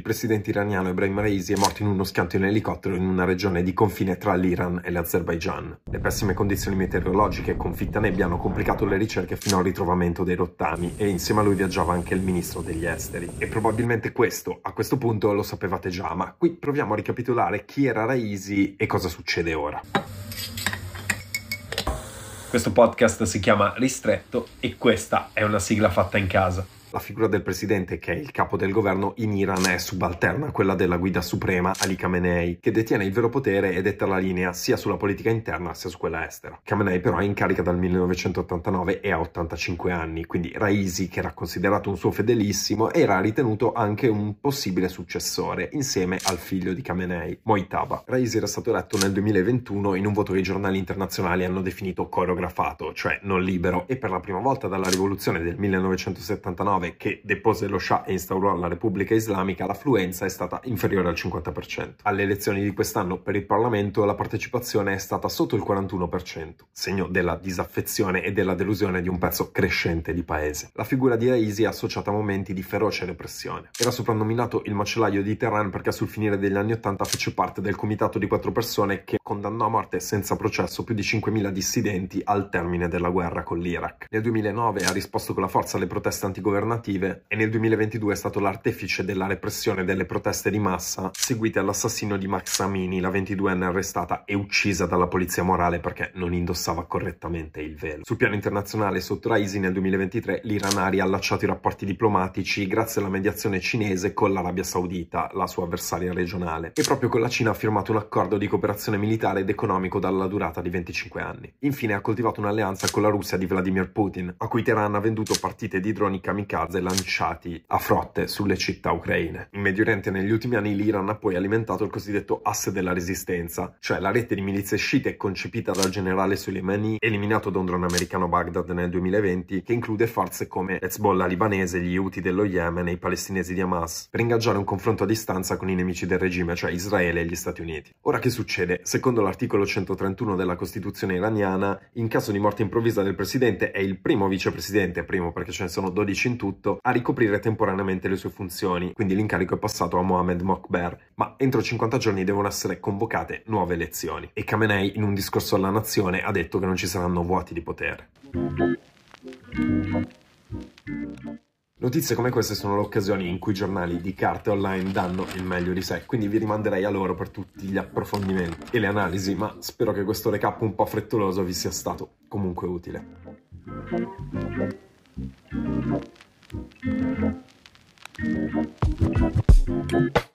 Il presidente iraniano Ebrahim Raisi è morto in uno schianto in elicottero in una regione di confine tra l'Iran e l'Azerbaigian. Le pessime condizioni meteorologiche con fitta nebbia hanno complicato le ricerche fino al ritrovamento dei rottami e insieme a lui viaggiava anche il ministro degli esteri. E probabilmente questo, a questo punto, lo sapevate già, ma qui proviamo a ricapitolare chi era Raisi e cosa succede ora. Questo podcast si chiama Ristretto e questa è una sigla fatta in casa. La figura del presidente, che è il capo del governo in Iran, è subalterna a quella della guida suprema Ali Khamenei, che detiene il vero potere e detta la linea sia sulla politica interna sia su quella estera. Khamenei però è in carica dal 1989 e ha 85 anni, quindi Raisi, che era considerato un suo fedelissimo, era ritenuto anche un possibile successore, insieme al figlio di Khamenei, Mojtaba. Raisi era stato eletto nel 2021 in un voto che i giornali internazionali hanno definito coreografato, cioè non libero, e per la prima volta dalla rivoluzione del 1979 che depose lo Shah e instaurò la Repubblica Islamica, l'affluenza è stata inferiore al 50%. Alle elezioni di quest'anno per il Parlamento la partecipazione è stata sotto il 41%, segno della disaffezione e della delusione di un pezzo crescente di paese. La figura di Raisi è associata a momenti di feroce repressione. Era soprannominato il macellaio di Teheran perché sul finire degli anni 80 fece parte del comitato di 4 persone che condannò a morte senza processo più di 5.000 dissidenti al termine della guerra con l'Iraq. Nel 2009 ha risposto con la forza alle proteste antigovernative e nel 2022 è stato l'artefice della repressione delle proteste di massa seguite all'assassinio di Mahsa Amini, la 22enne arrestata e uccisa dalla polizia morale perché non indossava correttamente il velo. Sul piano internazionale, sotto Raisi nel 2023 l'Iran ha riallacciato i rapporti diplomatici grazie alla mediazione cinese con l'Arabia Saudita, la sua avversaria regionale, e proprio con la Cina ha firmato un accordo di cooperazione militare ed economico dalla durata di 25 anni. Infine ha coltivato un'alleanza con la Russia di Vladimir Putin, a cui Teheran ha venduto partite di droni kamikaze lanciati a frotte sulle città ucraine. In Medio Oriente negli ultimi anni l'Iran ha poi alimentato il cosiddetto asse della resistenza, cioè la rete di milizie sciite concepita dal generale Soleimani, eliminato da un drone americano a Baghdad nel 2020, che include forze come Hezbollah libanese, gli Houthi dello Yemen e i palestinesi di Hamas, per ingaggiare un confronto a distanza con i nemici del regime, cioè Israele e gli Stati Uniti. Ora che succede? Secondo l'articolo 131 della Costituzione iraniana, in caso di morte improvvisa del presidente è il primo vicepresidente, primo perché ce ne sono 12 in tutto, a ricoprire temporaneamente le sue funzioni, quindi l'incarico è passato a Mohammad Mokber, ma entro 50 giorni devono essere convocate nuove elezioni. E Khamenei, in un discorso alla nazione, ha detto che non ci saranno vuoti di potere. Notizie come queste sono le occasioni in cui i giornali di carta e online danno il meglio di sé, quindi vi rimanderei a loro per tutti gli approfondimenti e le analisi, ma spero che questo recap un po' frettoloso vi sia stato comunque utile. Thank you.